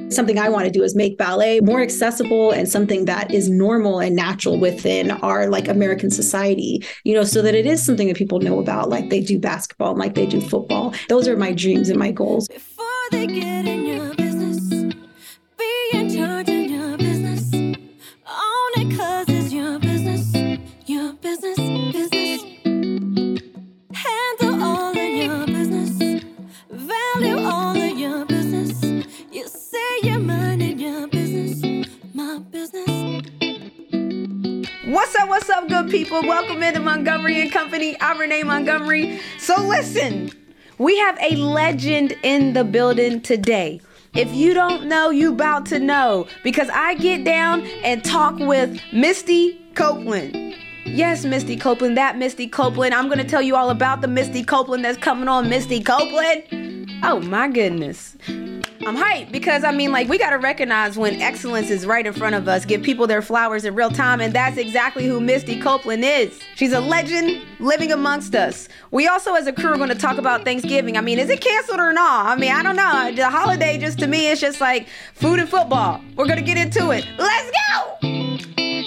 Something I want to do is make ballet more accessible and something that is normal and natural within our like American society, so that it is something that people know about, like they do basketball, like they do football. Those are my dreams and my goals. Before they get in your business, be in charge of your business. Own it 'cause it's your business, your business, business. Handle all of your business, value all of your business. You say you're minding your business, my business. What's up, good people? Welcome into Montgomery and Company. I'm Renee Montgomery. So listen, we have a legend in the building today. If you don't know, you about to know, because I get down and talk with Misty Copeland. Yes, Misty Copeland, that Misty Copeland. I'm going to tell you all about the Misty Copeland that's coming on Misty Copeland. Oh my goodness. I'm hyped because, we got to recognize when excellence is right in front of us, give people their flowers in real time, and that's exactly who Misty Copeland is. She's a legend living amongst us. We also, as a crew, are going to talk about Thanksgiving. Is it canceled or not? I don't know. The holiday, just to me, it's just like food and football. We're going to get into it. Let's go!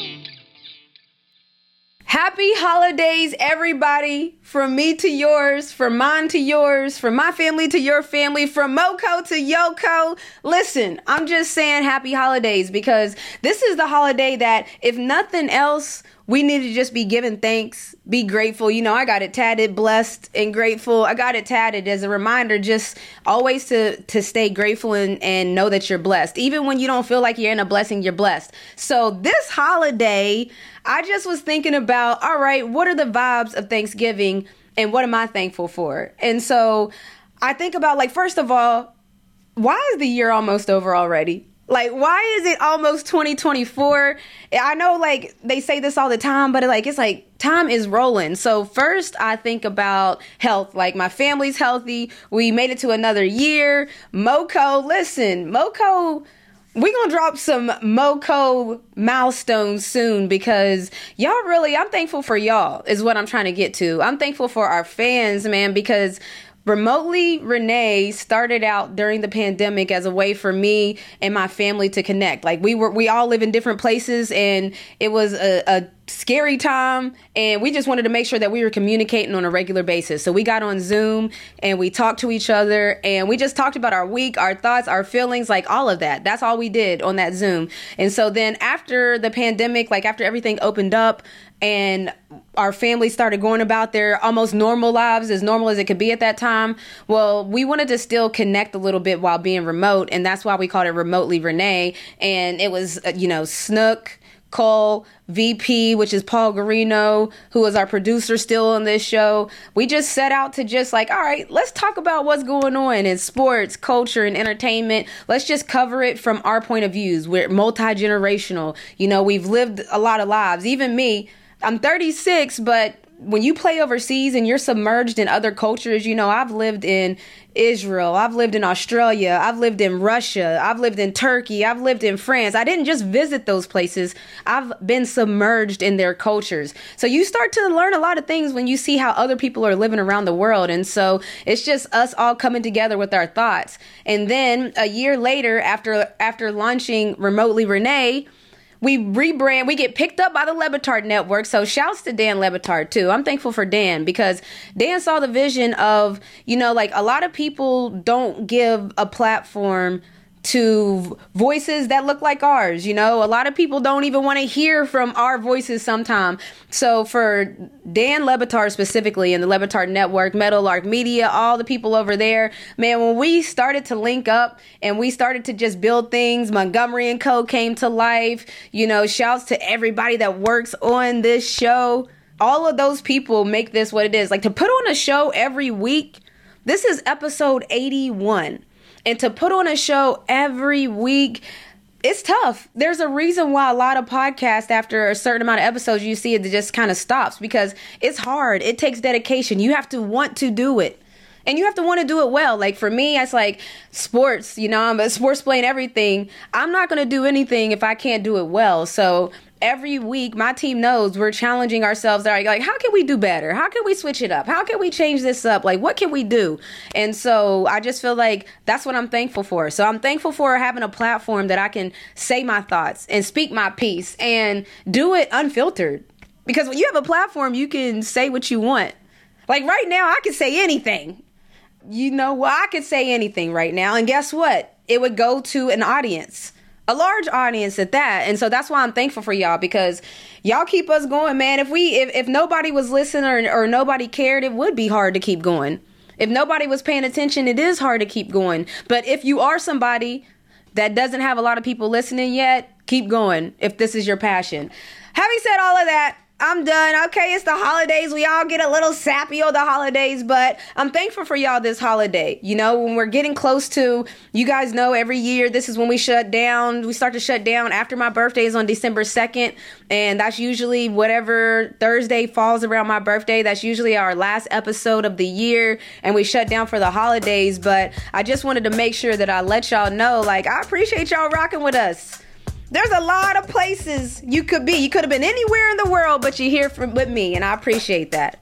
Happy holidays, everybody. From me to yours, from mine to yours, from my family to your family, from Moko to Yoko. Listen, I'm just saying happy holidays because this is the holiday that, if nothing else, we need to just be giving thanks, be grateful. I got it tatted, blessed and grateful. I got it tatted as a reminder, just always to stay grateful and know that you're blessed. Even when you don't feel like you're in a blessing, you're blessed. So this holiday, I just was thinking about, all right, what are the vibes of Thanksgiving and what am I thankful for? And so I think about, first of all, why is the year almost over already? Why is it almost 2024? I know, they say this all the time, but it's like time is rolling. So first, I think about health. My family's healthy. We made it to another year. Moko, listen, Moko, we gonna drop some Moko milestones soon because y'all really, I'm thankful for y'all is what I'm trying to get to. I'm thankful for our fans, man, because Remotely Renee started out during the pandemic as a way for me and my family to connect. We all live in different places, and it was a scary time, and we just wanted to make sure that we were communicating on a regular basis. So we got on Zoom and we talked to each other, and we just talked about our week, our thoughts, our feelings, all of that. That's all we did on that Zoom. And so then after the pandemic, after everything opened up and our family started going about their almost normal lives, as normal as it could be at that time, well, we wanted to still connect a little bit while being remote, and that's why we called it Remotely Renee. And it was, Snook, Cole, VP, which is Paul Garino, who is our producer still on this show. We just set out to just all right, let's talk about what's going on in sports, culture, and entertainment. Let's just cover it from our point of views. We're multi-generational. We've lived a lot of lives. Even me, I'm 36, but when you play overseas and you're submerged in other cultures, I've lived in Israel, I've lived in Australia, I've lived in Russia, I've lived in Turkey, I've lived in France. I didn't just visit those places. I've been submerged in their cultures. So you start to learn a lot of things when you see how other people are living around the world. And so it's just us all coming together with our thoughts. And then a year later, after launching Remotely Renee, we rebrand, we get picked up by the Le Batard Network. So shouts to Dan Le Batard too. I'm thankful for Dan because Dan saw the vision of, a lot of people don't give a platform to voices that look like ours. A lot of people don't even want to hear from our voices sometimes. So for Dan Le Batard specifically and the Le Batard Network, Meadowlark Media, all the people over there, man, when we started to link up and we started to just build things, Montgomery and Co. came to life. Shouts to everybody that works on this show. All of those people make this what it is. To put on a show every week, this is episode 81. And to put on a show every week, it's tough. There's a reason why a lot of podcasts, after a certain amount of episodes, you see it just kind of stops because it's hard. It takes dedication. You have to want to do it. And you have to want to do it well. For me, it's sports, I'm a sports playing everything. I'm not going to do anything if I can't do it well. So every week, my team knows we're challenging ourselves. They're like, how can we do better? How can we switch it up? How can we change this up? Like, what can we do? And so I just feel like that's what I'm thankful for. So I'm thankful for having a platform that I can say my thoughts and speak my piece and do it unfiltered. Because when you have a platform, you can say what you want. Like right now, I can say anything. You know what? I could say anything right now. And guess what? It would go to an audience. A large audience at that. And so that's why I'm thankful for y'all, because y'all keep us going, man. If nobody was listening or nobody cared, it would be hard to keep going. If nobody was paying attention, it is hard to keep going. But if you are somebody that doesn't have a lot of people listening yet, keep going if this is your passion. Having said all of that, I'm done. Okay, it's the holidays. We all get a little sappy on the holidays, but I'm thankful for y'all this holiday. You know, when we're getting close to, you guys know every year, this is when we shut down. We start to shut down after my birthday is on December 2nd. And that's usually whatever Thursday falls around my birthday. That's usually our last episode of the year. And we shut down for the holidays. But I just wanted to make sure that I let y'all know, like, I appreciate y'all rocking with us. There's a lot of places you could be. You could have been anywhere in the world, but you're here with me, and I appreciate that.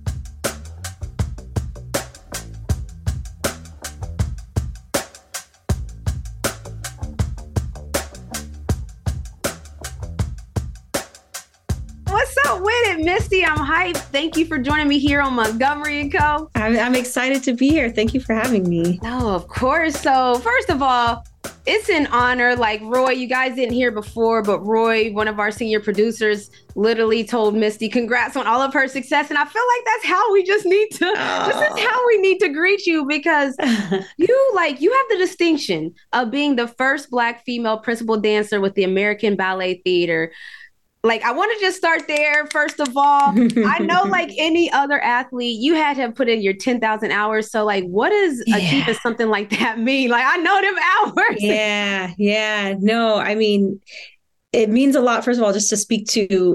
What's up with it, Misty? I'm hyped. Thank you for joining me here on Montgomery & Co. I'm excited to be here. Thank you for having me. Oh, of course. So first of all, it's an honor. Like Roy, you guys didn't hear before, but Roy, one of our senior producers, literally told Misty congrats on all of her success. And I feel like that's how we just need to, this is how we need to greet you, because you have the distinction of being the first Black female principal dancer with the American Ballet Theater. Like, I want to just start there. First of all, I know, like any other athlete, you had to have put in your 10,000 hours. So, like, what does achieving something like that mean? Like, I know them hours. Yeah. No, I mean, it means a lot, first of all, just to speak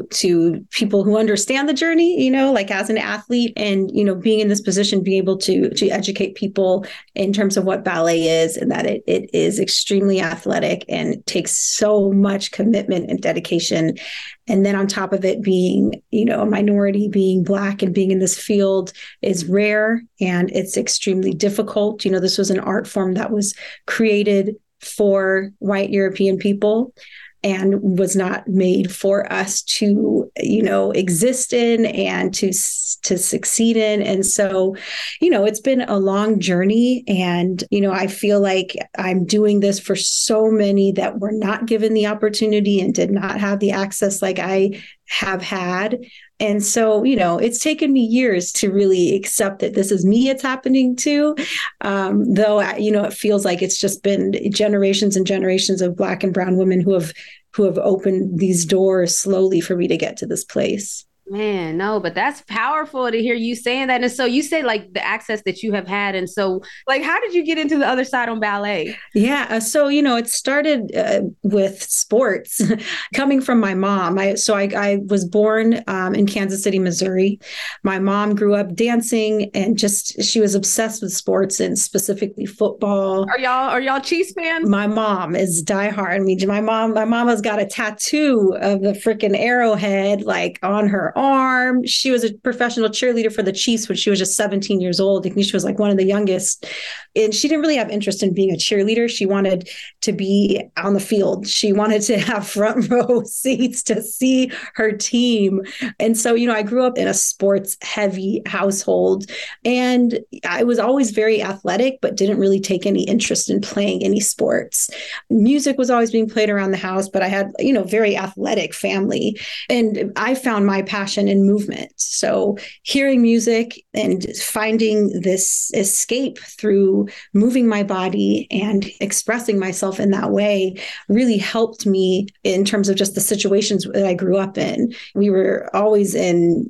to people who understand the journey, you know, like as an athlete and, you know, being in this position, being able to educate people in terms of what ballet is and that it is extremely athletic and takes so much commitment and dedication. And then on top of it, being, you know, a minority, being Black and being in this field is rare and it's extremely difficult. You know, this was an art form that was created for white European people and was not made for us to, you know, exist in and to succeed in. And so, you know, it's been a long journey. And, you know, I feel like I'm doing this for so many that were not given the opportunity and did not have the access like I have had. And so, you know, it's taken me years to really accept that this is me it's happening to, though, you know, it feels like it's just been generations and generations of Black and brown women who have opened these doors slowly for me to get to this place. Man, no, but that's powerful to hear you saying that. And so you say like the access that you have had. And so like, how did you get into the other side on ballet? Yeah. So, you know, it started with sports coming from my mom. I was born in Kansas City, Missouri. My mom grew up dancing and she was obsessed with sports and specifically football. Are y'all Chiefs fans? My mom is diehard. I mean, my mama's got a tattoo of the freaking arrowhead like on her arm. She was a professional cheerleader for the Chiefs when she was just 17 years old. I think she was like one of the youngest. And she didn't really have interest in being a cheerleader. She wanted to be on the field. She wanted to have front row seats to see her team. And so, you know, I grew up in a sports heavy household and I was always very athletic, but didn't really take any interest in playing any sports. Music was always being played around the house, but I had, you know, very athletic family. And I found my passion in movement. So hearing music and finding this escape through moving my body and expressing myself in that way really helped me in terms of just the situations that I grew up in. We were always in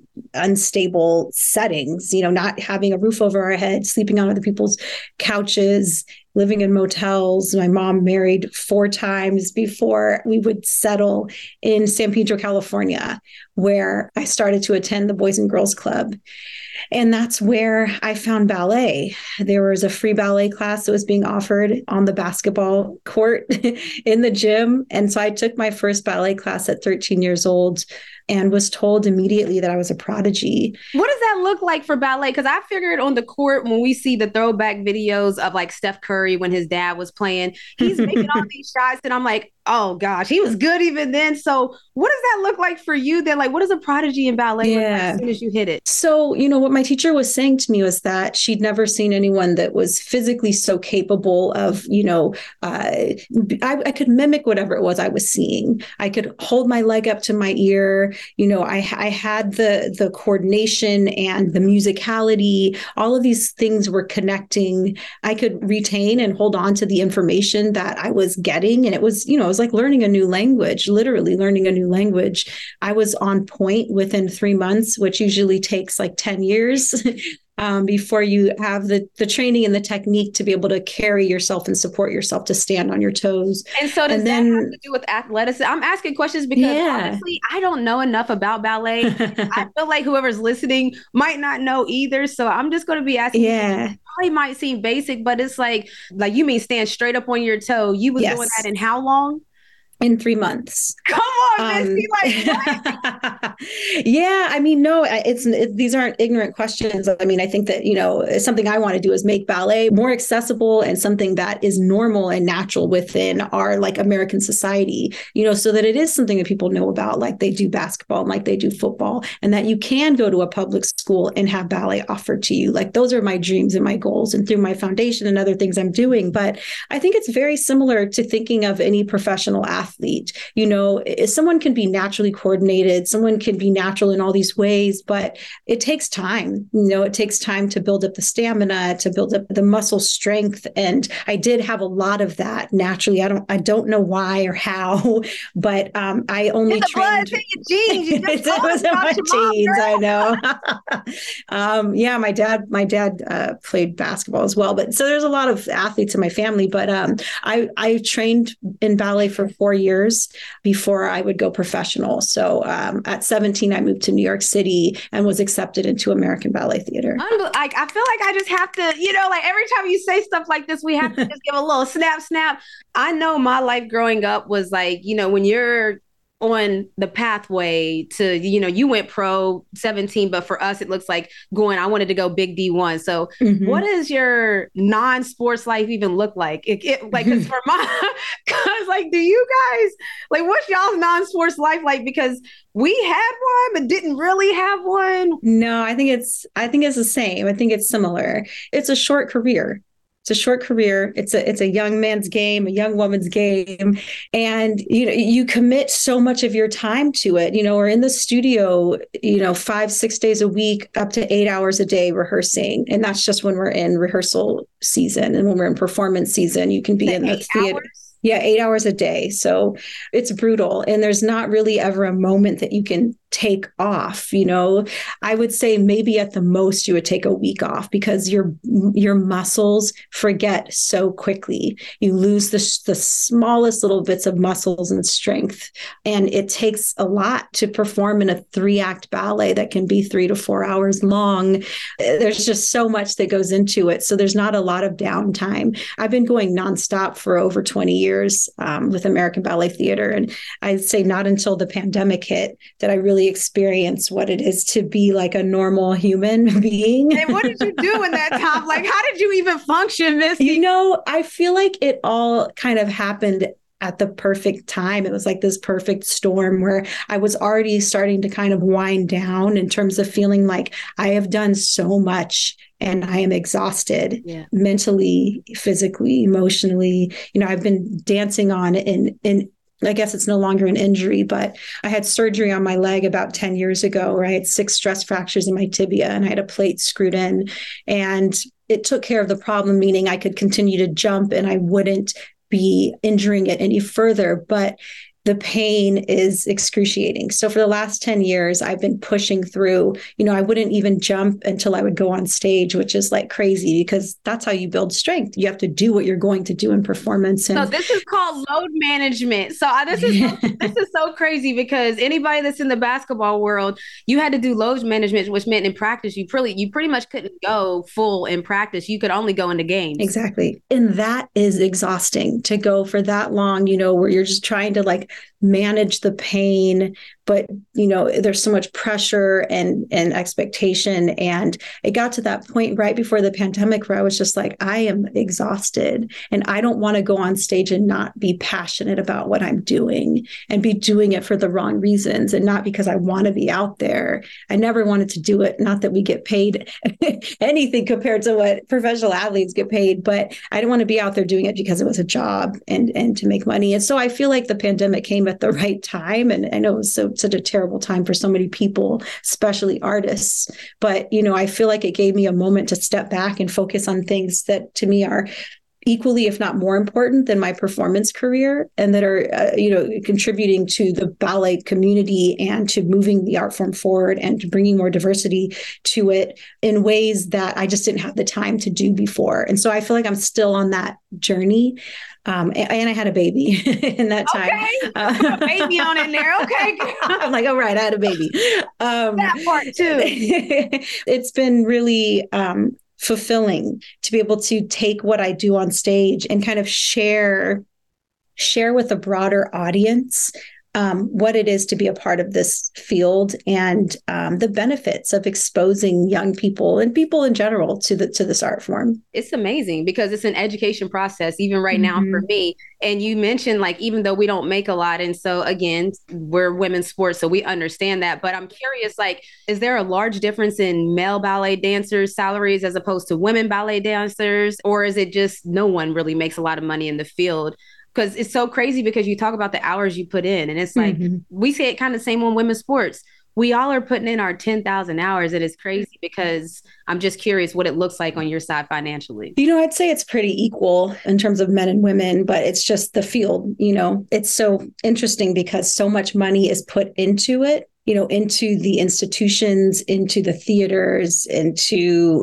unstable settings, you know, not having a roof over our head, sleeping on other people's couches, living in motels. My mom married 4 times before we would settle in San Pedro, California, where I started to attend the Boys and Girls Club. And that's where I found ballet. There was a free ballet class that was being offered on the basketball court in the gym. And so I took my first ballet class at 13 years old and was told immediately that I was a prodigy. What does that look like for ballet? Because I figured on the court, when we see the throwback videos of like Steph Curry when his dad was playing, he's making all these shots. And I'm like, oh gosh, he was good even then. So what does that look like for you then? Like, what is a prodigy in ballet look like as soon as you hit it? So, what my teacher was saying to me was that she'd never seen anyone that was physically so capable of, I could mimic whatever it was I was seeing. I could hold my leg up to my ear. I had the coordination and the musicality. All of these things were connecting. I could retain and hold on to the information that I was getting. And it was like learning a new language, literally learning a new language. I was on point within 3 months, which usually takes like 10 years. Before you have the training and the technique to be able to carry yourself and support yourself to stand on your toes. And so does that have to do with athleticism? I'm asking questions because honestly, I don't know enough about ballet. I feel like whoever's listening might not know either. So I'm just going to be asking. Yeah. It probably might seem basic, but it's like you mean stand straight up on your toe. You was doing that in how long? In 3 months. Come on, Missy, what? Yeah, no, these aren't ignorant questions. I think that, something I want to do is make ballet more accessible and something that is normal and natural within our like American society, so that it is something that people know about, like they do basketball and like they do football, and that you can go to a public school and have ballet offered to you. Like those are my dreams and my goals and through my foundation and other things I'm doing. But I think it's very similar to thinking of any professional athlete. Someone can be naturally coordinated, someone can be natural in all these ways, but it takes time. It takes time to build up the stamina, to build up the muscle strength. And I did have a lot of that naturally. I don't know why or how, but I only trained. Blood, genes. It was in my genes. I know. Yeah, my dad played basketball as well. But so there's a lot of athletes in my family. But I trained in ballet for 4 years before I would go professional. So at 17, I moved to New York City and was accepted into American Ballet Theater. I feel like I just have to, every time you say stuff like this, we have to just give a little snap. I know my life growing up was like, when you're on the pathway to, you went pro 17, but for us, it looks like I wanted to go big D1. So what does your non-sports life even look like? Cause for do you guys, what's y'all's non-sports life like? Because we had one, but didn't really have one. No, I think it's the same. I think it's similar. It's a short career. It's a short career. It's a young man's game, a young woman's game. And, you commit so much of your time to it. We're in the studio, 5-6 days a week, up to 8 hours a day rehearsing. And that's just when we're in rehearsal season. And when we're in performance season, you can be in the theater. Yeah, 8 hours a day. So it's brutal. And there's not really ever a moment that you can take off. I would say maybe at the most you would take a week off because your muscles forget so quickly. You lose the smallest little bits of muscles and strength. And it takes a lot to perform in a 3-act ballet that can be 3 to 4 hours long. There's just so much that goes into it. So there's not a lot of downtime. I've been going nonstop for over 20 years with American Ballet Theater. And I'd say not until the pandemic hit that I really experience what it is to be like a normal human being. And what did you do in that time? How did you even function, Missy? I feel like it all kind of happened at the perfect time. It was like this perfect storm where I was already starting to kind of wind down in terms of feeling like I have done so much and I am exhausted mentally, physically, emotionally. I've been dancing on in I guess it's no longer an injury, but I had surgery on my leg about 10 years ago, where I had 6 stress fractures in my tibia and I had a plate screwed in, and it took care of the problem, meaning I could continue to jump and I wouldn't be injuring it any further. But the pain is excruciating. So for the last 10 years, I've been pushing through, I wouldn't even jump until I would go on stage, which is like crazy because that's how you build strength. You have to do what you're going to do in performance. So this is called load management. So this is so crazy because anybody that's in the basketball world, you had to do load management, which meant in practice, you pretty much couldn't go full in practice. You could only go into games. Exactly. And that is exhausting to go for that long, where you're just trying to like manage the pain, but there's so much pressure and expectation. And it got to that point right before the pandemic where I was just like, I am exhausted and I don't want to go on stage and not be passionate about what I'm doing and be doing it for the wrong reasons and not because I want to be out there. I never wanted to do it. Not that we get paid anything compared to what professional athletes get paid, but I didn't want to be out there doing it because it was a job and to make money. And so I feel like the pandemic came at the right time. And I know it was such a terrible time for so many people, especially artists. But, I feel like it gave me a moment to step back and focus on things that to me are equally, if not more important than my performance career and that are, contributing to the ballet community and to moving the art form forward and to bringing more diversity to it in ways that I just didn't have the time to do before. And so I feel like I'm still on that journey. And I had a baby in that time. Okay. A baby on in there. Okay. I'm like, all right, I had a baby. That part too. It's been really fulfilling to be able to take what I do on stage and kind of share with a broader audience what it is to be a part of this field and the benefits of exposing young people and people in general to this art form. It's amazing because it's an education process, even right now for me. And you mentioned like, even though we don't make a lot. And so again, we're women's sports, so we understand that. But I'm curious, like, is there a large difference in male ballet dancers' salaries as opposed to women ballet dancers? Or is it just no one really makes a lot of money in the field? Because it's so crazy because you talk about the hours you put in and it's like, we say it kind of same on women's sports. We all are putting in our 10,000 hours. And it's crazy because I'm just curious what it looks like on your side financially. I'd say it's pretty equal in terms of men and women, but it's just the field, it's so interesting because so much money is put into it, into the institutions, into the theaters, into,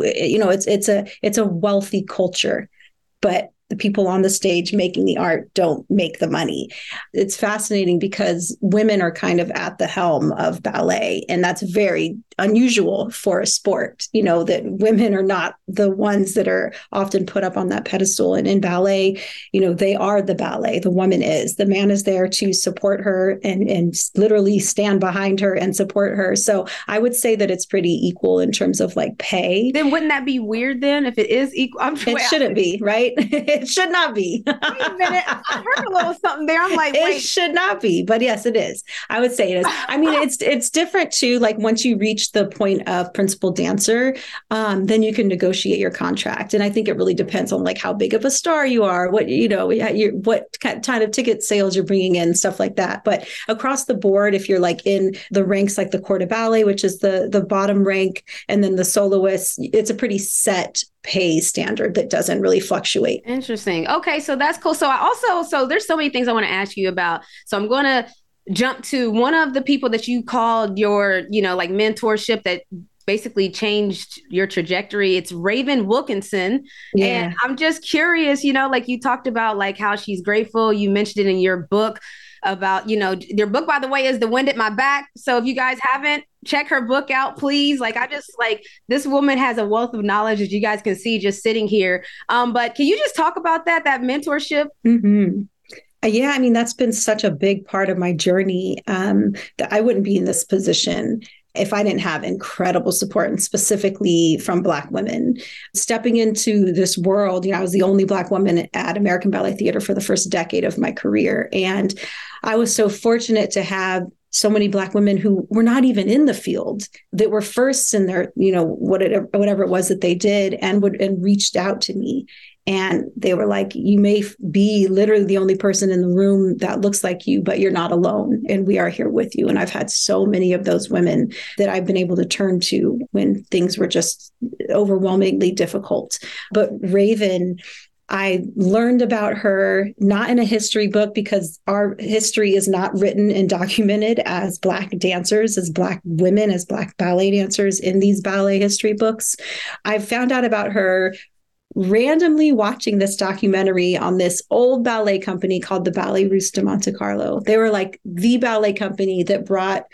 it's a wealthy culture, but the people on the stage making the art don't make the money. It's fascinating because women are kind of at the helm of ballet, and that's very unusual for a sport, that women are not the ones that are often put up on that pedestal. And in ballet, they are the ballet. The woman is. The man is there to support her and literally stand behind her and support her. So I would say that it's pretty equal in terms of like pay. Then wouldn't that be weird then if it is equal? It shouldn't be, right? It should not be. Wait a minute. I heard a little something there. I'm like, wait. It should not be. But yes, it is. I would say it is. I mean, it's different too. Like once you reach the point of principal dancer, then you can negotiate your contract. And I think it really depends on like how big of a star you are, what, what kind of ticket sales you're bringing in, stuff like that. But across the board, if you're like in the ranks, like the Corps de Ballet, which is the bottom rank, and then the soloists, it's a pretty set pay standard that doesn't really fluctuate. Interesting. Okay. So that's cool. So there's so many things I want to ask you about. So I'm going to jump to one of the people that you called your, like mentorship that basically changed your trajectory. It's Raven Wilkinson. Yeah. And I'm just curious, like you talked about like how she's grateful. You mentioned it in your book about, your book, by the way, is The Wind at My Back. So if you guys haven't, check her book out, please. Like, I just like, this woman has a wealth of knowledge, as you guys can see just sitting here. But can you just talk about that mentorship? Yeah, I mean, that's been such a big part of my journey that I wouldn't be in this position if I didn't have incredible support, and specifically from Black women. Stepping into this world, I was the only Black woman at American Ballet Theater for the first decade of my career. And I was so fortunate to have so many Black women who were not even in the field, that were first in their, whatever it was that they did, and reached out to me. And they were like, you may be literally the only person in the room that looks like you, but you're not alone. And we are here with you. And I've had so many of those women that I've been able to turn to when things were just overwhelmingly difficult. But Raven I learned about her not in a history book because our history is not written and documented as Black dancers, as Black women, as Black ballet dancers in these ballet history books. I found out about her randomly watching this documentary on this old ballet company called the Ballet Russe de Monte Carlo. They were like the ballet company that brought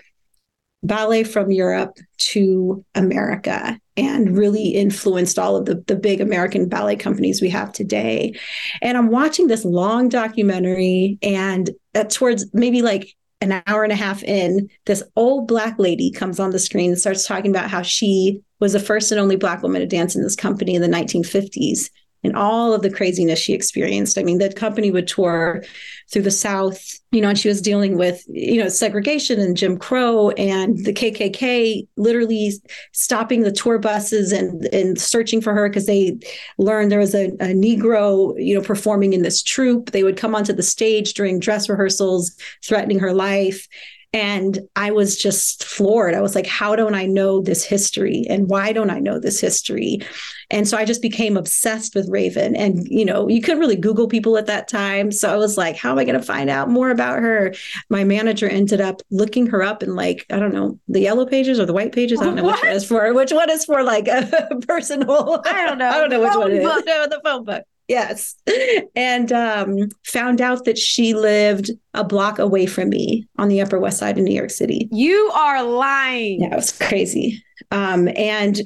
ballet from Europe to America and really influenced all of the big American ballet companies we have today. And I'm watching this long documentary, and towards maybe like an hour and a half in, this old Black lady comes on the screen and starts talking about how she was the first and only Black woman to dance in this company in the 1950s and all of the craziness she experienced. I mean, the company would tour through the South, and she was dealing with, segregation and Jim Crow and the KKK literally stopping the tour buses and searching for her because they learned there was a Negro, performing in this troupe. They would come onto the stage during dress rehearsals, threatening her life. And I was just floored. I was like, how don't I know this history? And why don't I know this history? And so I just became obsessed with Raven. And, you couldn't really Google people at that time. So I was like, how am I going to find out more about her? My manager ended up looking her up in I don't know, the yellow pages or the white pages. I don't know which one is for. Which one is for like a personal? I don't know. I don't know which one it is. No, the phone book. Yes. And found out that she lived a block away from me on the Upper West Side of New York City. You are lying. Yeah, it was crazy. And,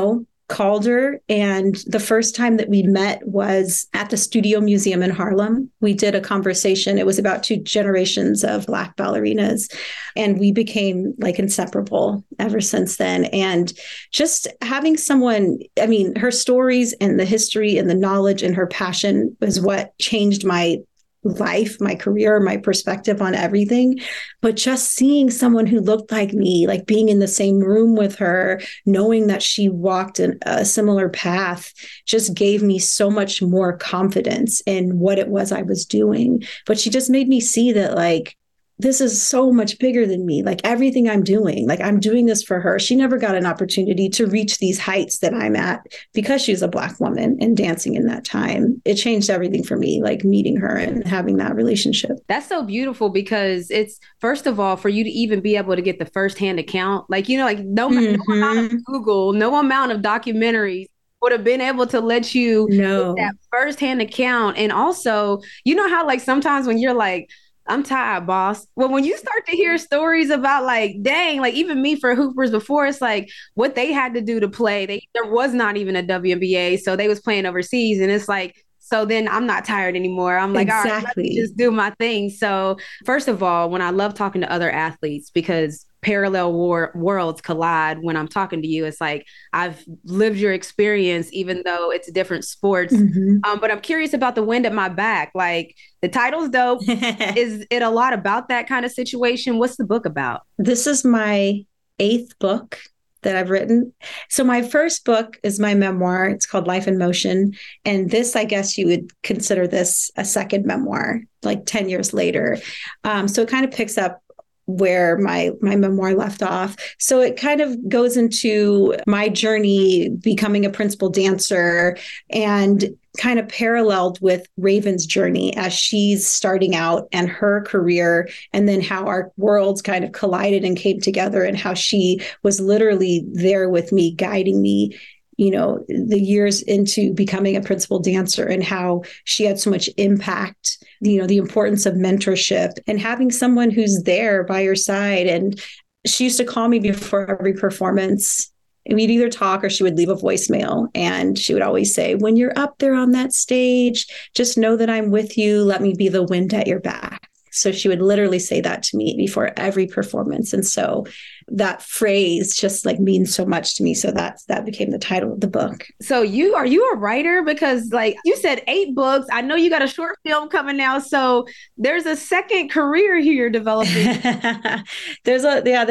called her. And the first time that we met was at the Studio Museum in Harlem. We did a conversation. It was about 2 generations of Black ballerinas. And we became like inseparable ever since then. And just having someone, her stories and the history and the knowledge and her passion was what changed my life, my career, my perspective on everything. But just seeing someone who looked like me, like being in the same room with her, knowing that she walked in a similar path, just gave me so much more confidence in what it was I was doing. But she just made me see that this is so much bigger than me. Like everything I'm doing, I'm doing this for her. She never got an opportunity to reach these heights that I'm at because she's a Black woman and dancing in that time. It changed everything for me, meeting her and having that relationship. That's so beautiful because it's, first of all, for you to even be able to get the firsthand account, no amount of Google, no amount of documentaries would have been able to let you get that firsthand account. And also, how sometimes when you're like, I'm tired, boss. Well, when you start to hear stories about dang, even me for Hoopers before, it's what they had to do to play. There was not even a WNBA, so they was playing overseas. And it's so then I'm not tired anymore. I'm like, exactly. All right, let me just do my thing. So first of all, when I love talking to other athletes, because parallel worlds collide when I'm talking to you, it's I've lived your experience, even though it's different sports. Mm-hmm. But I'm curious about the wind at my back. The title's dope. Is it a lot about that kind of situation? What's the book about? This is my 8th book that I've written. So my first book is my memoir. It's called Life in Motion. And this, I guess you would consider this a second memoir, 10 years later. So it kind of picks up where my memoir left off. So it kind of goes into my journey becoming a principal dancer and kind of paralleled with Raven's journey as she's starting out and her career, and then how our worlds kind of collided and came together, and how she was literally there with me, guiding me, the years into becoming a principal dancer, and how she had so much impact, the importance of mentorship and having someone who's there by your side. And she used to call me before every performance. And we'd either talk or she would leave a voicemail. And she would always say, when you're up there on that stage, just know that I'm with you. Let me be the wind at your back. So she would literally say that to me before every performance. And so that phrase just means so much to me. So that became the title of the book. So are you a writer? Because you said 8 books. I know you got a short film coming out. So there's a second career here developing. There's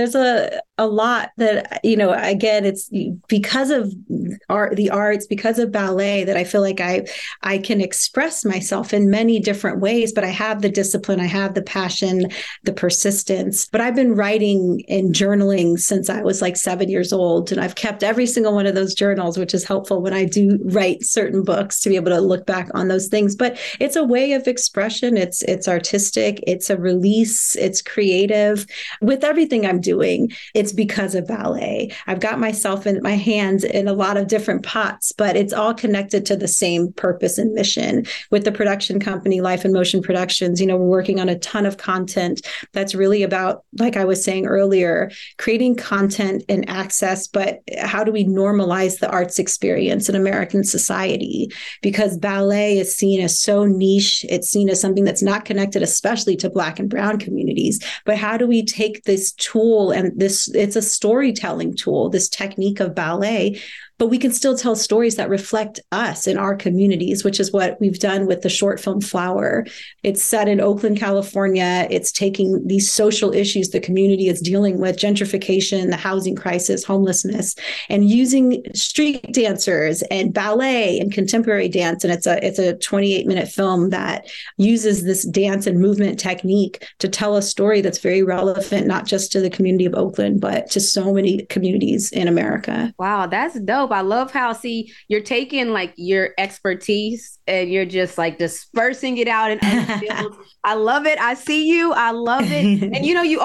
a lot that, again, it's because of the arts, because of ballet, that I feel like I can express myself in many different ways, but I have the discipline, I have the passion, the persistence. But I've been writing and journaling journaling since I was like 7 years old. And I've kept every single one of those journals, which is helpful when I do write certain books to be able to look back on those things. But it's a way of expression. It's artistic. It's a release. It's creative. With everything I'm doing, it's because of ballet. I've got myself in my hands in a lot of different pots, but it's all connected to the same purpose and mission. With the production company, Life in Motion Productions, we're working on a ton of content that's really about, like I was saying earlier, creating content and access, but how do we normalize the arts experience in American society? Because ballet is seen as so niche. It's seen as something that's not connected, especially to Black and Brown communities. But how do we take this tool and it's a storytelling tool, this technique of ballet, but we can still tell stories that reflect us in our communities, which is what we've done with the short film Flower. It's set in Oakland, California. It's taking these social issues the community is dealing with, gentrification, the housing crisis, homelessness, and using street dancers and ballet and contemporary dance. And it's a 28-minute film that uses this dance and movement technique to tell a story that's very relevant, not just to the community of Oakland, but to so many communities in America. Wow, that's dope. I love how, you're taking like your expertise and you're just like dispersing it out in other fields. I love it. I see you. I love it. And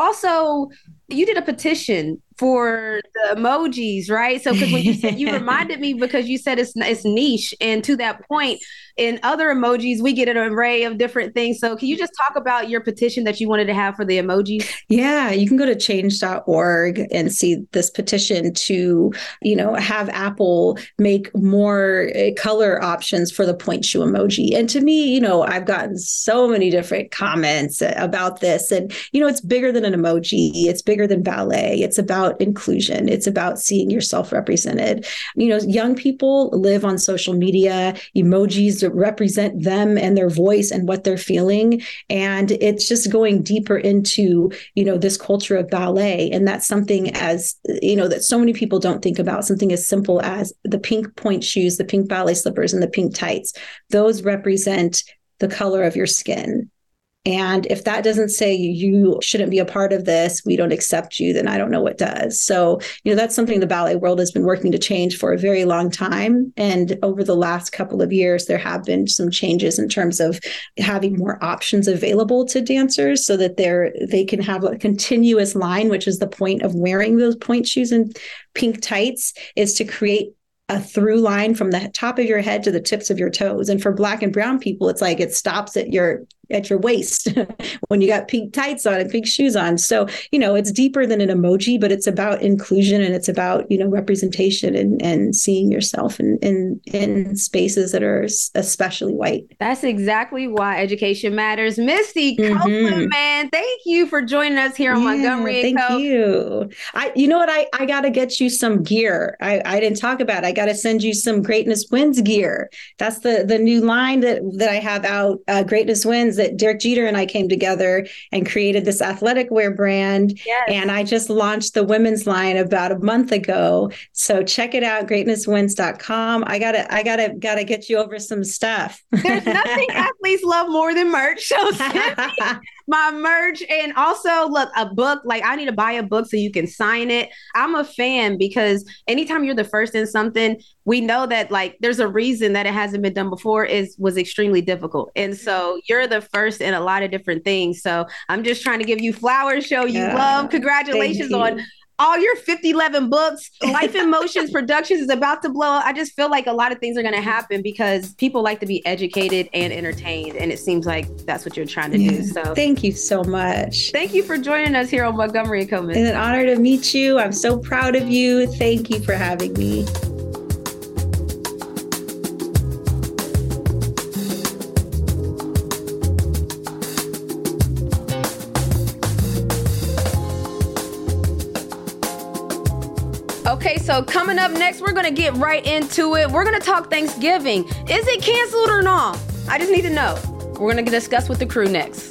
you did a petition for the emojis, right? So because when you said, you reminded me, because you said it's niche, and to that point, in other emojis we get an array of different things. So can you just talk about your petition that you wanted to have for the emojis? Yeah, you can go to change.org and see this petition to have Apple make more color options for the point shoe emoji. And to me, I've gotten so many different comments about this, and it's bigger than an emoji. It's bigger than ballet. It's about inclusion. It's about seeing yourself represented. Young people live on social media. Emojis represent them and their voice and what they're feeling. And it's just going deeper into, this culture of ballet. And that's something that so many people don't think about, something as simple as the pink point shoes, the pink ballet slippers, and the pink tights. Those represent the color of your skin. And if that doesn't say you shouldn't be a part of this, we don't accept you, then I don't know what does. So, that's something the ballet world has been working to change for a very long time. And over the last couple of years, there have been some changes in terms of having more options available to dancers so that they can have a continuous line, which is the point of wearing those point shoes and pink tights, is to create a through line from the top of your head to the tips of your toes. And for Black and Brown people, it's like it stops at your waist when you got pink tights on and pink shoes on. So, it's deeper than an emoji, but it's about inclusion, and it's about, representation and seeing yourself in spaces that are especially white. That's exactly why education matters. Misty Copeland, man, thank you for joining us here on Montgomery & Co. Thank you. You know what? I got to get you some gear. I didn't talk about it. I got to send you some Greatness Wins gear. That's the new line that I have out, Greatness Wins, that Derek Jeter and I came together and created this athletic wear brand. Yes. And I just launched the women's line about a month ago. So check it out, greatnesswins.com. I gotta get you over some stuff. There's nothing athletes love more than merch. So send me my merch. And also, look, a book, like I need to buy a book so you can sign it. I'm a fan because anytime you're the first in something, we know that like there's a reason that it hasn't been done before, was extremely difficult. And so you're the first in a lot of different things. So I'm just trying to give you flowers, show you love. Congratulations on all your 50-11 books. Life in Motions Productions is about to blow up. I just feel like a lot of things are going to happen because people like to be educated and entertained. And it seems like that's what you're trying to do. So thank you so much. Thank you for joining us here on Montgomery & Co. It's an honor to meet you. I'm so proud of you. Thank you for having me. Okay, so coming up next, we're going to get right into it. We're going to talk Thanksgiving. Is it canceled or not? I just need to know. We're going to discuss with the crew next.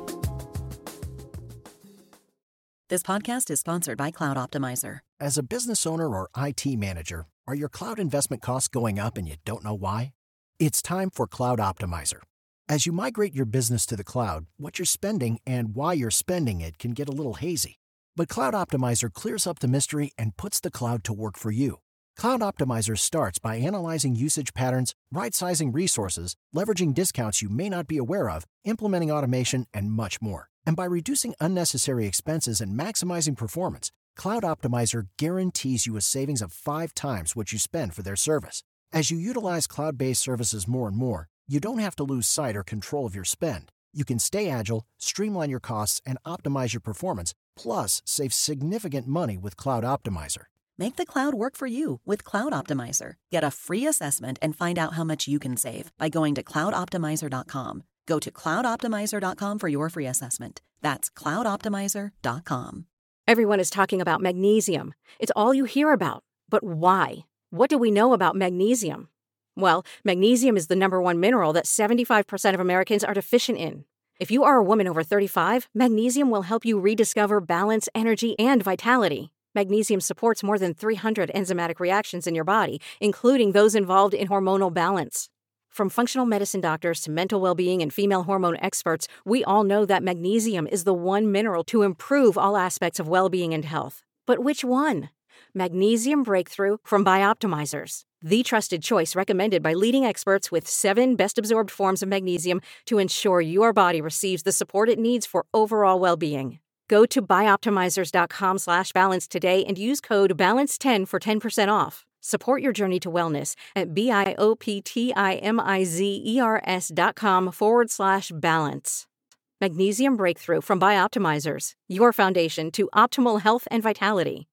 This podcast is sponsored by Cloud Optimizer. As a business owner or IT manager, are your cloud investment costs going up and you don't know why? It's time for Cloud Optimizer. As you migrate your business to the cloud, what you're spending and why you're spending it can get a little hazy. But Cloud Optimizer clears up the mystery and puts the cloud to work for you. Cloud Optimizer starts by analyzing usage patterns, right-sizing resources, leveraging discounts you may not be aware of, implementing automation, and much more. And by reducing unnecessary expenses and maximizing performance, Cloud Optimizer guarantees you a savings of 5 times what you spend for their service. As you utilize cloud-based services more and more, you don't have to lose sight or control of your spend. You can stay agile, streamline your costs, and optimize your performance, plus save significant money with Cloud Optimizer. Make the cloud work for you with Cloud Optimizer. Get a free assessment and find out how much you can save by going to cloudoptimizer.com. Go to cloudoptimizer.com for your free assessment. That's cloudoptimizer.com. Everyone is talking about magnesium. It's all you hear about. But why? What do we know about magnesium? Well, magnesium is the number one mineral that 75% of Americans are deficient in. If you are a woman over 35, magnesium will help you rediscover balance, energy, and vitality. Magnesium supports more than 300 enzymatic reactions in your body, including those involved in hormonal balance. From functional medicine doctors to mental well-being and female hormone experts, we all know that magnesium is the one mineral to improve all aspects of well-being and health. But which one? Magnesium Breakthrough from Bioptimizers, the trusted choice recommended by leading experts with 7 best-absorbed forms of magnesium to ensure your body receives the support it needs for overall well-being. Go to bioptimizers.com/balance today and use code BALANCE10 for 10% off. Support your journey to wellness at bioptimizers.com/balance. Magnesium Breakthrough from Bioptimizers, your foundation to optimal health and vitality.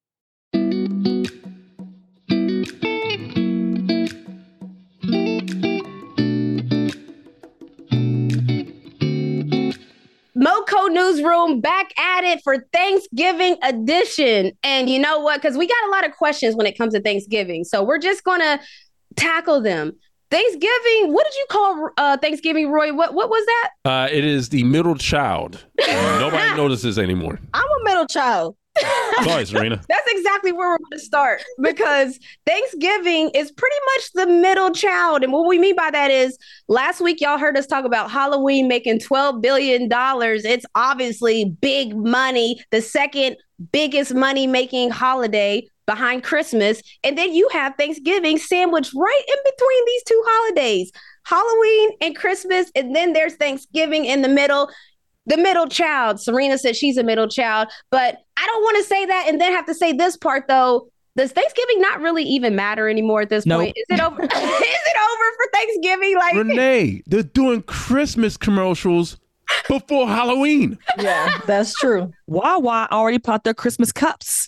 MoCo Newsroom back at it for Thanksgiving edition. And you know what? Because we got a lot of questions when it comes to Thanksgiving. So we're just going to tackle them. Thanksgiving, what did you call Thanksgiving, Roy? What was that? It is the middle child. Nobody notices anymore. I'm a middle child. Sorry, Serena. That's exactly where we're going to start, because Thanksgiving is pretty much the middle child. And what we mean by that is, last week y'all heard us talk about Halloween making $12 billion. It's obviously big money, the second biggest money-making holiday behind Christmas. And then you have Thanksgiving sandwiched right in between these two holidays, Halloween and Christmas. And then there's Thanksgiving in the middle. The middle child. Serena said she's a middle child, but I don't want to say that and then have to say this part though. Does Thanksgiving not really even matter anymore at this point? Is it over? Is it over for Thanksgiving? Like, Renee, they're doing Christmas commercials before Halloween. Yeah, that's true. Wawa already bought their Christmas cups.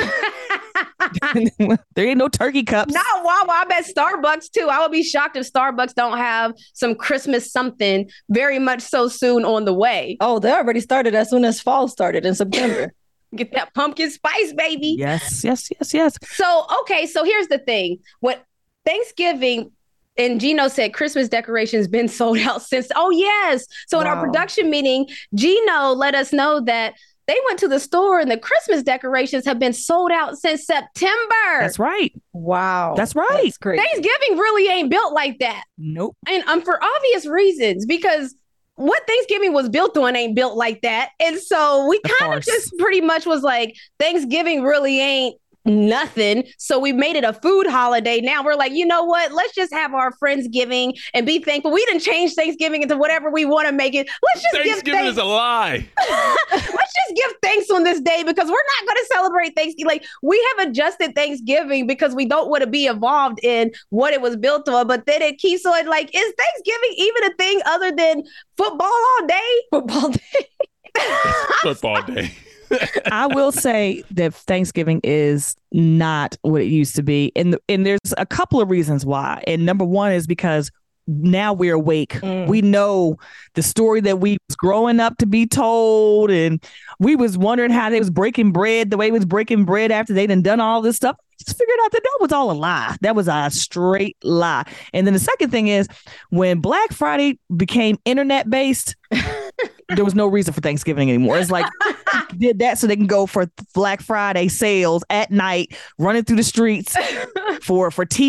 There ain't no turkey cups. Not Wawa. I bet Starbucks too. I would be shocked if Starbucks don't have some Christmas something very much so soon on the way. Oh, they already started as soon as fall started in September. Get that pumpkin spice, baby. Yes. So, okay. So here's the thing. What Thanksgiving, and Gino said Christmas decorations been sold out since. Oh, yes. So in our production meeting, Gino let us know that they went to the store and the Christmas decorations have been sold out since September. That's right. Wow. That's right. That's great. Thanksgiving really ain't built like that. Nope. And for obvious reasons, because what Thanksgiving was built on ain't built like that. And so we kind of just pretty much was like, Thanksgiving really ain't nothing. So we made it a food holiday. Now we're like, you know what? Let's just have our Friendsgiving and be thankful. We didn't change Thanksgiving into whatever we want to make it. Let's just Thanksgiving is a lie. Let's just give thanks on this day, because we're not going to celebrate Thanksgiving. Like, we have adjusted Thanksgiving because we don't want to be involved in what it was built on. But then it keeps on like, is Thanksgiving even a thing other than football all day? Football day. Football day. I will say that Thanksgiving is not what it used to be. And there's a couple of reasons why. And number one is because now we're awake. We know the story that we was growing up to be told. And we was wondering how they was breaking bread, the way it was breaking bread after they done all this stuff. Just figured out that was all a lie. That was a straight lie. And then the second thing is, when Black Friday became internet based, there was no reason for Thanksgiving anymore. It's like did that so they can go for Black Friday sales at night, running through the streets for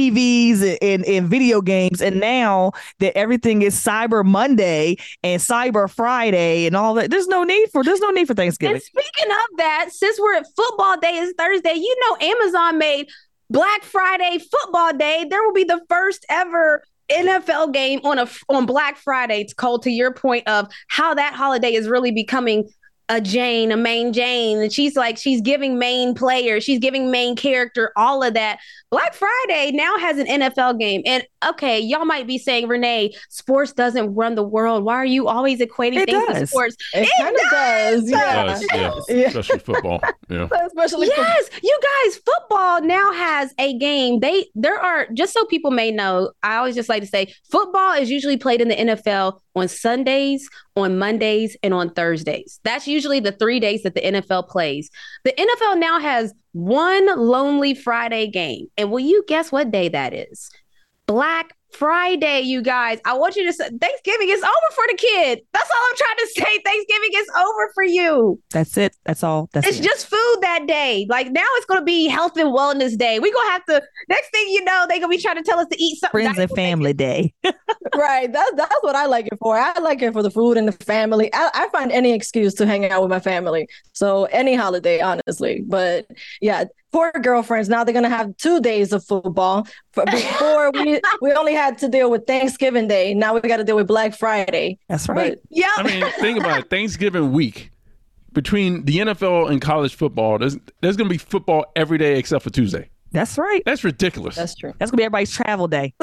TVs and video games. And now that everything is Cyber Monday and Cyber Friday and all that, there's no need for Thanksgiving. And speaking of that, since we're at football day is Thursday, you know Amazon made Black Friday football day. There will be the first ever NFL game on Black Friday. Cole, to your point of how that holiday is really becoming a main Jane. And she's giving main player, she's giving main character, all of that. Black Friday now has an NFL game. And okay, y'all might be saying, Renee, sports doesn't run the world. Why are you always equating things to sports? It kind of does. Yeah. Especially football. Yeah. Especially yes, you guys, football now has a game. There are, just so people may know, I always just like to say football is usually played in the NFL on Sundays, on Mondays, and on Thursdays. That's usually the 3 days that the NFL plays. The NFL now has one lonely Friday game. And will you guess what day that is? Black Friday, you guys. I want you to say Thanksgiving is over for the kid. That's all I'm trying to say. Thanksgiving is over for you. That's it. That's all. It's just food that day. Like now it's going to be health and wellness day. We're going to have to, next thing you know, they're going to be trying to tell us to eat something. Friends and family day. Right. That's what I like it for. I like it for the food and the family. I find any excuse to hang out with my family. So any holiday, honestly. But yeah, poor girlfriends. Now they're going to have 2 days of football. Before we only had to deal with Thanksgiving Day. Now we got to deal with Black Friday. That's right. Yeah. I mean, think about it. Thanksgiving week between the NFL and college football, there's going to be football every day except for Tuesday. That's right. That's ridiculous. That's true. That's gonna be everybody's travel day.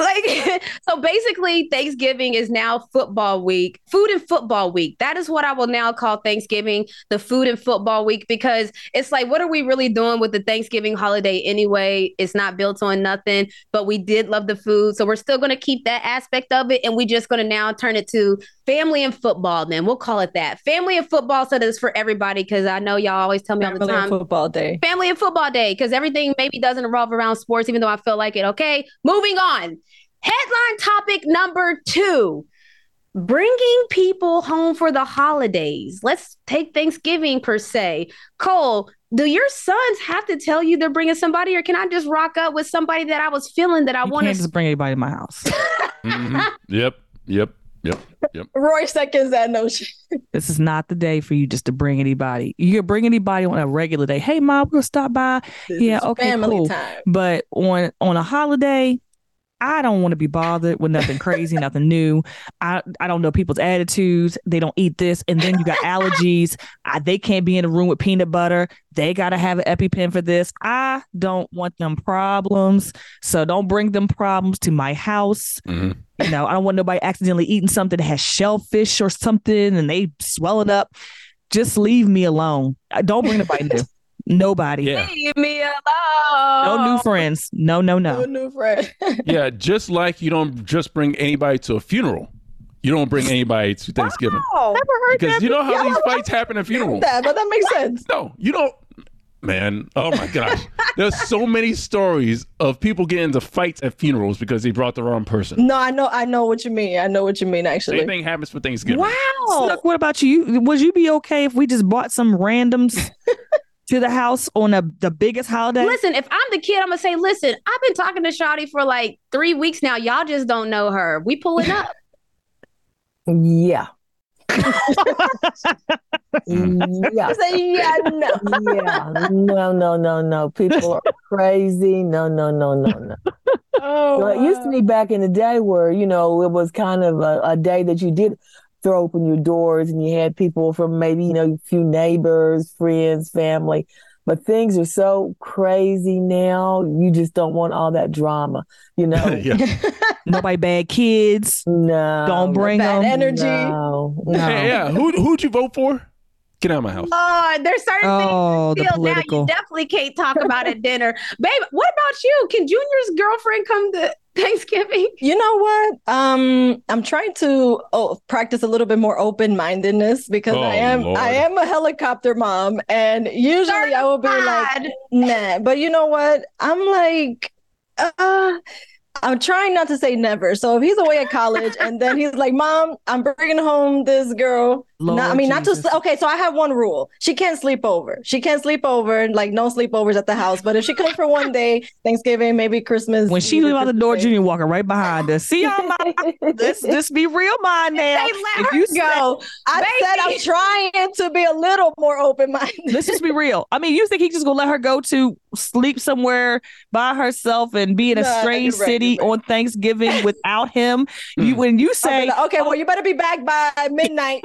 So basically, Thanksgiving is now football week, food and football week. That is what I will now call Thanksgiving, the food and football week, because it's like, what are we really doing with the Thanksgiving holiday anyway? It's not built on nothing, but we did love the food. So we're still going to keep that aspect of it. And we're just going to now turn it to family and football. Then we'll call it that. Family and football. So that it's for everybody. Cause I know y'all always tell me all the time. Family and football day. Family and football day. Cause everything maybe doesn't revolve around sports, even though I feel like it. Okay. Moving on. Headline topic number 2. Bringing people home for the holidays. Let's take Thanksgiving per se. Cole, do your sons have to tell you they're bringing somebody, or can I just rock up with somebody that I was feeling that I want to? Can't just bring anybody to my house. Mm-hmm. Yep. Roy seconds that notion. This is not the day for you just to bring anybody. You can bring anybody on a regular day. Hey, Mom, we're gonna stop by. This is okay, family cool. time. But on a holiday, I don't want to be bothered with nothing crazy, nothing new. I don't know people's attitudes. They don't eat this. And then you got allergies. They can't be in a room with peanut butter. They got to have an EpiPen for this. I don't want them problems. So don't bring them problems to my house. Mm-hmm. You know, I don't want nobody accidentally eating something that has shellfish or something and they swelling up. Just leave me alone. Don't bring nobody new. Nobody. Yeah. Leave me alone. No new friends. No. No new friend. Yeah, just like you don't just bring anybody to a funeral. You don't bring anybody to Thanksgiving. Oh, Never heard Because that. you know how these fights happen at funerals. but that makes sense. No, you don't. Man, oh my gosh. There's so many stories of people getting into fights at funerals because they brought the wrong person. No, I know what you mean. I know what you mean, actually. Same thing happens for Thanksgiving. Wow. Look, what about you? Would you be okay if we just brought some randoms to the house on the biggest holiday? Listen, if I'm the kid, I'm gonna say, listen, I've been talking to Shawty for like 3 weeks now. Y'all just don't know her. We pulling up. Yeah. You say, yeah, no. Yeah. No. People are crazy. No. Oh, So it used to be back in the day where, it was kind of a day that you did throw open your doors and you had people from maybe, a few neighbors, friends, family. But things are so crazy now. You just don't want all that drama, Yeah. Nobody bad kids. No. Don't bring bad them. energy. No. Hey, yeah. Who'd you vote for? Get out of my house. Oh, there's certain Oh, the things you feel now political. you definitely can't talk about at dinner. Babe, what about you? Can Junior's girlfriend come to Thanksgiving? You know what? I'm trying to practice a little bit more open-mindedness because Oh, I Lord. am a helicopter mom, and usually I will be like, nah. But you know what? I'm like, I'm trying not to say never. So if he's away at college and then he's like, Mom, I'm bringing home this girl Lord not to. Jesus. Okay, so I have one rule. She can't sleep over. She can't sleep over. Like no sleepovers at the house. But if she comes for one day, Thanksgiving, maybe Christmas. When she leave out the door, Junior walking right behind her. See y'all, let's be real, mind now. They let her go. I said I'm trying to be a little more open-minded. Let's just be real. I mean, you think he's just gonna let her go to sleep somewhere by herself and be in a strange city on Thanksgiving without him? When you say, okay, well, you better be back by midnight.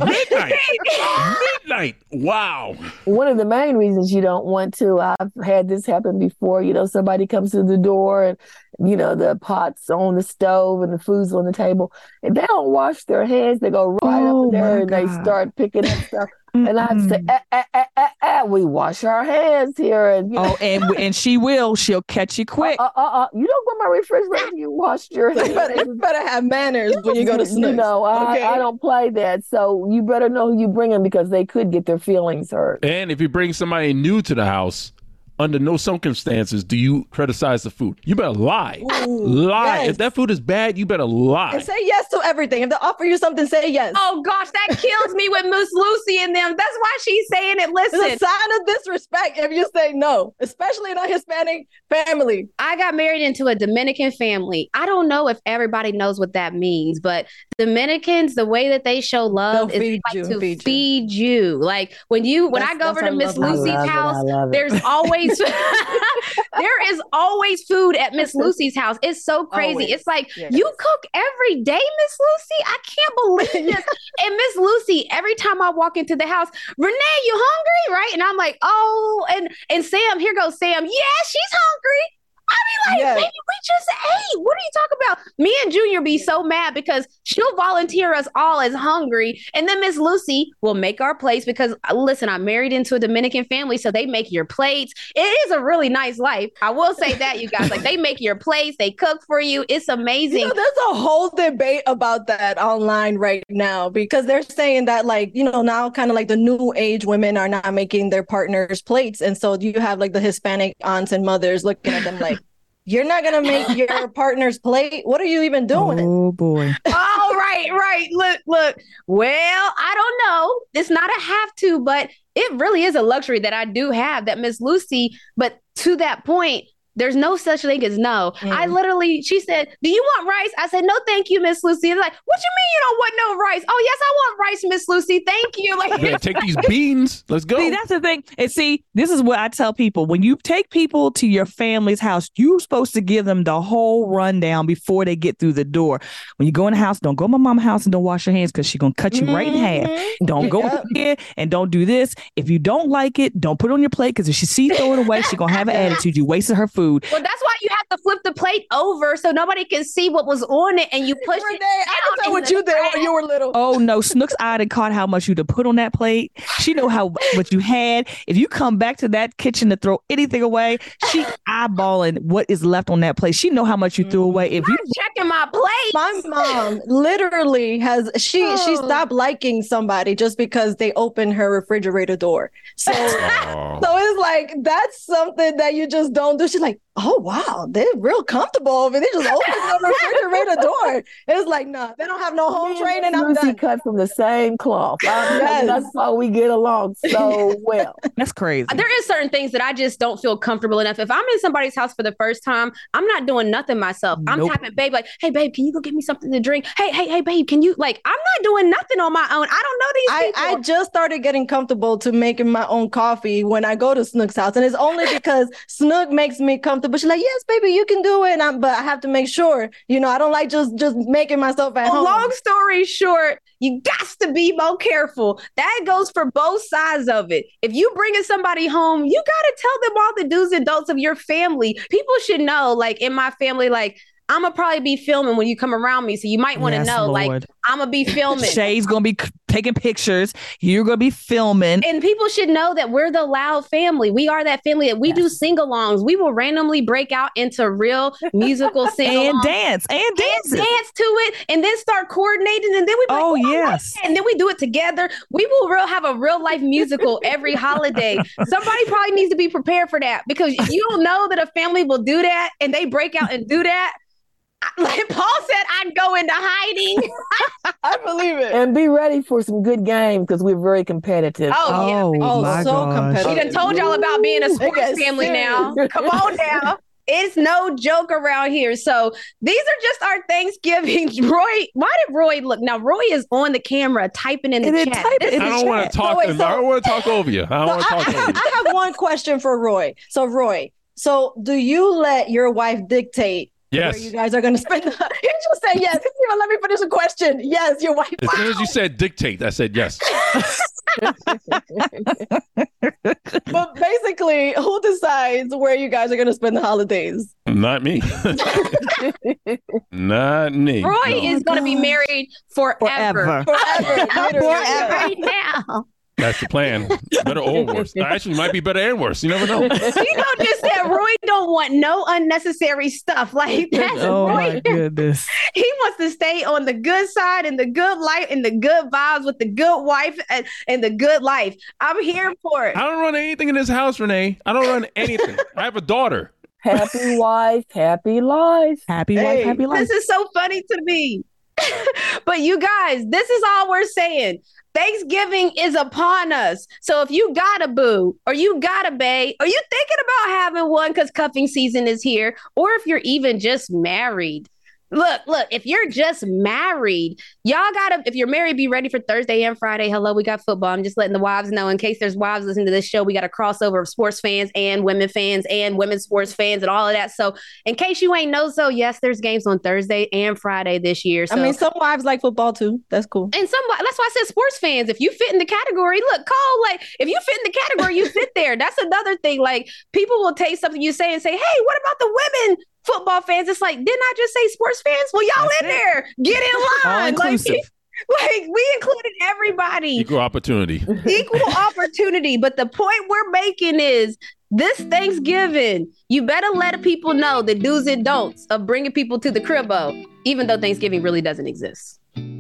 Midnight. Wow. One of the main reasons you don't want to, I've had this happen before, somebody comes to the door and, the pot's on the stove and the food's on the table. And they don't wash their hands. They go right up there and they start picking up stuff. And I have to say, we wash our hands here. And, and she will. She'll catch you quick. You don't go my refrigerator. You washed your hands. You better have manners when you go to Snooks. I don't play that. So you better know who you bring them because they could get their feelings hurt. And if you bring somebody new to the house, under no circumstances do you criticize the food. You better lie. Lie. Yes. If that food is bad, you better lie. And say yes to everything. If they offer you something, say yes. Oh gosh, that kills me with Miss Lucy and them. That's why she's saying it. Listen, it's a sign of disrespect if you say no, especially in a Hispanic family. I got married into a Dominican family. I don't know if everybody knows what that means, but Dominicans, the way that they show love is feed you. Like when I go over to Miss Lucy's house, there's always there is always food at Miss Lucy's house. It's so crazy. Always. It's like you cook every day, Miss Lucy. I can't believe this. And Miss Lucy, every time I walk into the house, Renee, you hungry? Right? And I'm like, oh, and Sam, here goes Sam. Yeah, she's hungry. I be like, baby, we just ate. What are you talking about? Me and Junior be so mad because she'll volunteer us all as hungry. And then Miss Lucy will make our plates because, listen, I'm married into a Dominican family, so they make your plates. It is a really nice life. I will say that, you guys. Like, they make your plates. They cook for you. It's amazing. There's a whole debate about that online right now because they're saying that, like, now kind of like the new age women are not making their partners plates. And so you have like the Hispanic aunts and mothers looking at them like, you're not going to make your partner's plate? What are you even doing? Oh, boy. Oh, right. Look. Well, I don't know. It's not a have to, but it really is a luxury that I do have that Miss Lucy. But to that point, there's no such thing as no. She said, do you want rice? I said, no, thank you, Miss Lucy. It's like, what you mean you don't want no rice? Oh, yes, I want rice, Miss Lucy. Thank you. Like, yeah, take these beans. Let's go. See, that's the thing. And see, this is what I tell people. When you take people to your family's house, you're supposed to give them the whole rundown before they get through the door. When you go in the house, don't go to my mom's house and don't wash your hands because she's going to cut you right in half. Don't go there and don't do this. If you don't like it, don't put it on your plate because if she sees throw it away, she's going to have an attitude. You wasted her food. Well, that's why you have to flip the plate over so nobody can see what was on it, and you push it down. I can tell what you did when you were little. Oh no, Snooks eyed and caught how much you to put on that plate. She know what you had. If you come back to that kitchen to throw anything away, she eyeballing what is left on that plate. She know how much you threw away. If you checking my plate, my mom literally she stopped liking somebody just because they opened her refrigerator door. So it's like that's something that you just don't do. She's like, oh wow, they're real comfortable over. They just open the refrigerator door. It's like, no, they don't have no home training. I'm Lucy done. cut from the same cloth. That's why we get along so well. That's crazy. There is certain things that I just don't feel comfortable enough. If I'm in somebody's house for the first time, I'm not doing nothing myself. I'm tapping babe like, hey babe, can you go get me something to drink? Hey babe, can you I'm not doing nothing on my own. I don't know these people. I just started getting comfortable to making my own coffee when I go to Snook's house, and it's only because Snook makes me comfortable. She's like, yes, baby, you can do it. But I have to make sure, I don't like just making myself at home. Long story short, you got to be more careful. That goes for both sides of it. If you bringing somebody home, you got to tell them all the do's and don'ts of your family. People should know, like in my family, like I'm going to probably be filming when you come around me. So you might want to know, Lord. Like, I'm going to be filming. Shay's going to be taking pictures. You're going to be filming. And people should know that we're the loud family. We are that family that we do sing-alongs. We will randomly break out into real musical sing-alongs. And dance. And dance to it. And then start coordinating. And then we yes. And then we do it together. We will have a real life musical every holiday. Somebody probably needs to be prepared for that. Because if you don't know that a family will do that and they break out and do that, Like Paul said, I'd go into hiding. I believe it. And be ready for some good games because we're very competitive. Oh, yeah. Oh, my so gosh. competitive. We done told y'all about being a sports Yes, family serious. now. Come on now. It's no joke around here. So these are just our Thanksgiving. Roy, why did Roy look? Now, Roy is on the camera typing in the And then chat. type it This in is- I don't want to talk. wait, I don't want to talk over you. I don't want to talk over you. I have one question for Roy. So, Roy, do you let your wife dictate Yes. where you guys are going to spend? You just said yes. You didn't even let me finish the question. Yes, your wife. As soon as you said dictate, I said yes. But basically, who decides where you guys are going to spend the holidays? Not me. Not me. Roy No. is going to be married forever. Forever. Forever. literally. Right now. That's the plan. Better or worse. Actually, might be better and worse. You never know. Just said Roy don't want no unnecessary stuff. Like that's Oh Roy. my goodness. He wants to stay on the good side and the good life and the good vibes with the good wife and the good life. I'm here for it. I don't run anything in this house, Renee. I don't run anything. I have a daughter. Happy wife, happy life. Happy Hey, wife, happy life. This is so funny to me. But you guys, this is all we're saying. Thanksgiving is upon us. So if you got a boo or you got a bae or you thinking about having one because cuffing season is here, or if you're even just married, look, if you're just married, y'all gotta, if you're married, be ready for Thursday and Friday. Hello, we got football. I'm just letting the wives know in case there's wives listening to this show, we got a crossover of sports fans and women's sports fans and all of that. So in case you ain't know, so yes, there's games on Thursday and Friday this year. So I mean, some wives like football too. That's cool. and somebody, that's why I said sports fans. If you fit in the category, look, Cole, like if you fit in the category, you fit there. That's another thing. Like people will take something you say and say, hey, what about the women football fans? It's like, didn't I just say sports fans? Well, y'all That's in it. there. Get in All line. inclusive. Like we included everybody. Equal opportunity. Equal opportunity. But the point we're making is this Thanksgiving, you better let people know the do's and don'ts of bringing people to the cribbo, even though Thanksgiving really doesn't exist.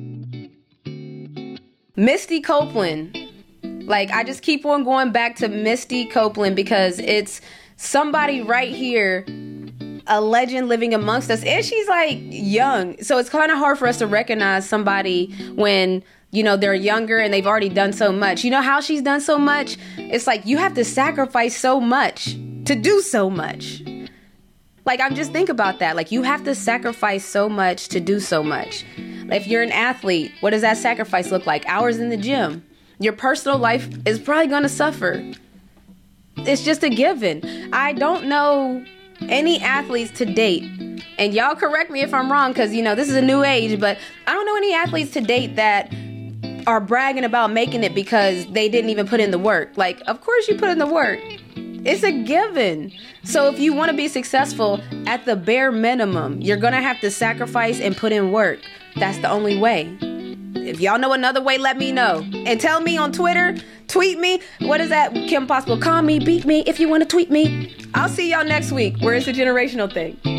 Misty Copeland. Like, I just keep on going back to Misty Copeland because it's somebody right here, a legend living amongst us. And she's like young. So it's kind of hard for us to recognize somebody when, you know, they're younger and they've already done so much. You know how she's done so much? It's like you have to sacrifice so much to do so much. Like, I'm just think about that. Like, you have to sacrifice so much to do so much. If you're an athlete, what does that sacrifice look like? Hours in the gym. Your personal life is probably going to suffer. It's just a given. I don't know any athletes to date, and y'all correct me if I'm wrong, because, you know, this is a new age, but I don't know any athletes to date that are bragging about making it because they didn't even put in the work. Like, of course you put in the work. It's a given. So if you want to be successful, at the bare minimum, you're going to have to sacrifice and put in work. That's the only way. If y'all know another way, let me know. And tell me on Twitter, tweet me. What is that, Kim Possible? Call me, beat me if you want to tweet me. I'll see y'all next week where it's a generational thing.